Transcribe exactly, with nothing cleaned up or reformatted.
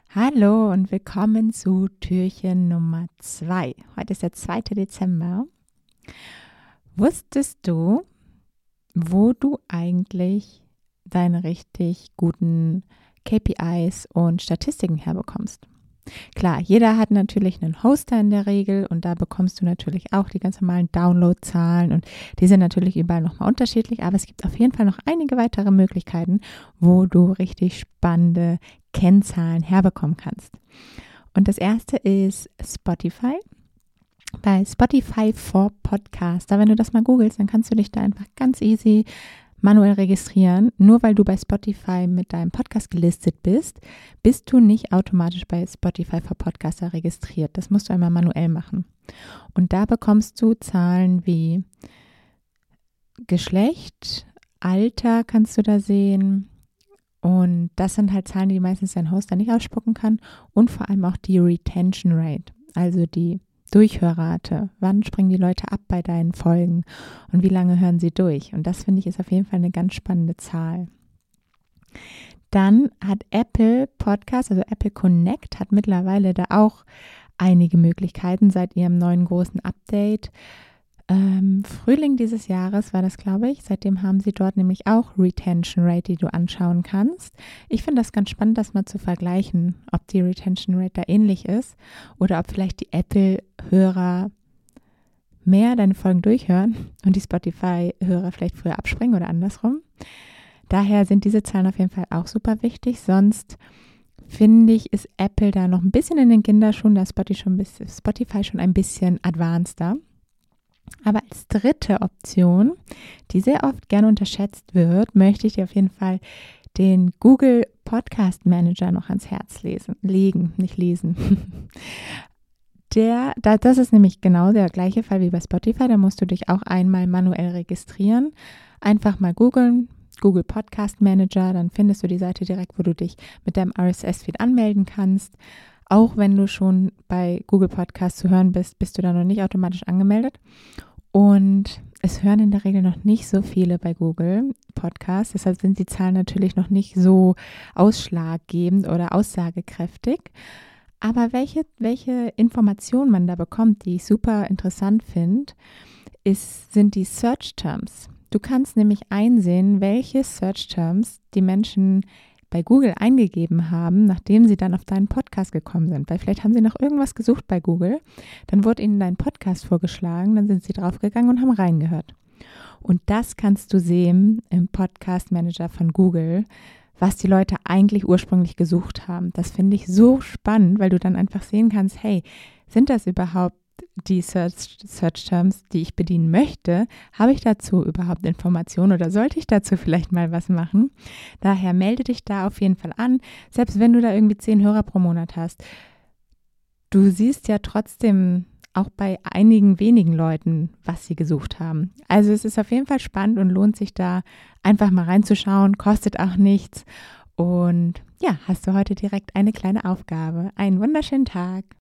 Hallo und willkommen zu Türchen Nummer zwei. Heute ist der zweite Dezember. Wusstest du, wo du eigentlich deine richtig guten K P Is und Statistiken herbekommst? Klar, jeder hat natürlich einen Hoster in der Regel und da bekommst du natürlich auch die ganz normalen Downloadzahlen und die sind natürlich überall nochmal unterschiedlich, aber es gibt auf jeden Fall noch einige weitere Möglichkeiten, wo du richtig spannende Kennzahlen herbekommen kannst. Und das erste ist Spotify. Bei Spotify for Podcaster, wenn du das mal googelst, dann kannst du dich da einfach ganz easy manuell registrieren. Nur weil du bei Spotify mit deinem Podcast gelistet bist, bist du nicht automatisch bei Spotify for Podcaster registriert. Das musst du einmal manuell machen. Und da bekommst du Zahlen wie Geschlecht, Alter kannst du da sehen. Und das sind halt Zahlen, die meistens dein Hoster nicht ausspucken kann. Und vor allem auch die Retention Rate, also die Durchhörrate. Wann springen die Leute ab bei deinen Folgen und wie lange hören sie durch? Und das finde ich ist auf jeden Fall eine ganz spannende Zahl. Dann hat Apple Podcast, also Apple Connect, hat mittlerweile da auch einige Möglichkeiten seit ihrem neuen großen Update. Ähm, Frühling dieses Jahres war das, glaube ich. Seitdem haben sie dort nämlich auch Retention Rate, die du anschauen kannst. Ich finde das ganz spannend, das mal zu vergleichen, ob die Retention Rate da ähnlich ist oder ob vielleicht die Apple-Hörer mehr deine Folgen durchhören und die Spotify-Hörer vielleicht früher abspringen oder andersrum. Daher sind diese Zahlen auf jeden Fall auch super wichtig. Sonst finde ich, ist Apple da noch ein bisschen in den Kinderschuhen, da ist Spotify schon ein bisschen advanceder. Aber als dritte Option, die sehr oft gerne unterschätzt wird, möchte ich dir auf jeden Fall den Google Podcast Manager noch ans Herz lesen, legen, nicht lesen. Der, das ist nämlich genau der gleiche Fall wie bei Spotify, da musst du dich auch einmal manuell registrieren. Einfach mal googeln, Google Podcast Manager, dann findest du die Seite direkt, wo du dich mit deinem R S S-Feed anmelden kannst. Auch wenn du schon bei Google Podcast zu hören bist, bist du da noch nicht automatisch angemeldet. Und es hören in der Regel noch nicht so viele bei Google Podcasts. Deshalb sind die Zahlen natürlich noch nicht so ausschlaggebend oder aussagekräftig. Aber welche, welche Informationen man da bekommt, die ich super interessant finde, ist, sind die Search Terms. Du kannst nämlich einsehen, welche Search Terms die Menschen bei Google eingegeben haben, nachdem sie dann auf deinen Podcast gekommen sind. Weil vielleicht haben sie noch irgendwas gesucht bei Google, dann wurde ihnen dein Podcast vorgeschlagen, dann sind sie draufgegangen und haben reingehört. Und das kannst du sehen im Podcast Manager von Google, was die Leute eigentlich ursprünglich gesucht haben. Das finde ich so spannend, weil du dann einfach sehen kannst, hey, sind das überhaupt die Search, Search Terms, die ich bedienen möchte? Habe ich dazu überhaupt Informationen oder sollte ich dazu vielleicht mal was machen? Daher melde dich da auf jeden Fall an, selbst wenn du da irgendwie zehn Hörer pro Monat hast. Du siehst ja trotzdem auch bei einigen wenigen Leuten, was sie gesucht haben. Also es ist auf jeden Fall spannend und lohnt sich da einfach mal reinzuschauen, kostet auch nichts. Und ja, hast du heute direkt eine kleine Aufgabe. Einen wunderschönen Tag.